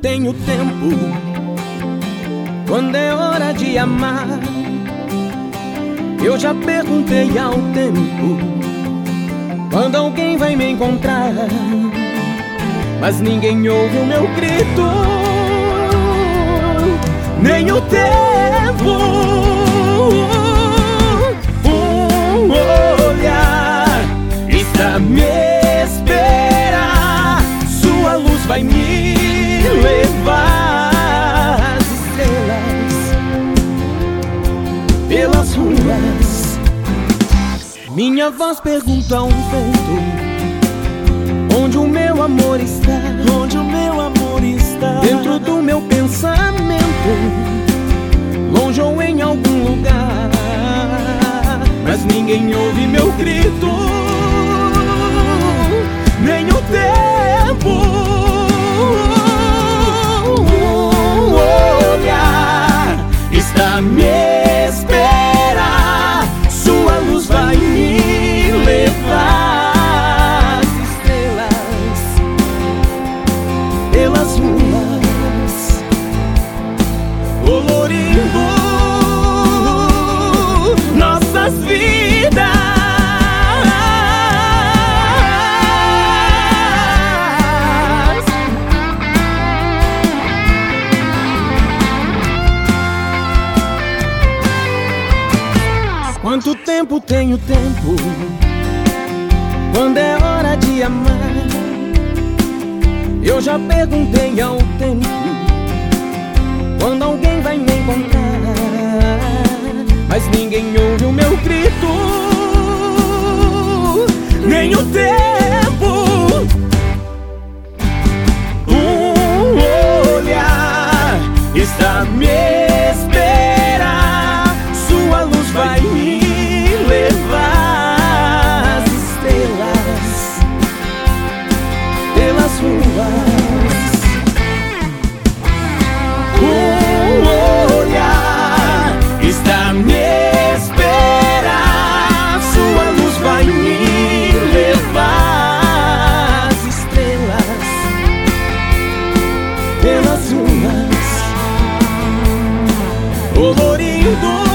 tenho tempo, quando é hora de amar. Eu já perguntei ao tempo quando alguém vai me encontrar, mas ninguém ouve o meu grito, nem o tempo. Um olhar está me esperar, sua luz vai me levar às estrelas, pelas ruas. Minha voz pergunta ao vento onde o meu amor está, onde o meu amor está. dentro do meu pensamento, longe ou em algum lugar, mas ninguém ouve meu grito, nem o tempo. Um olhar está me esperar, sua luz vai me levar às estrelas, pelas ruas, colorindo nossas vidas. Quanto tempo tenho tempo, quando é hora de amar. Eu já perguntei ao tempo quando alguém vai me encontrar, mas ninguém ouve o meu grito, nem o tempo. Um olhar está me esperar, sua luz vai me levar às estrelas, pelas ruas. Um olhar está me esperar, sua luz vai me levar às estrelas, pelas ruas, colorindo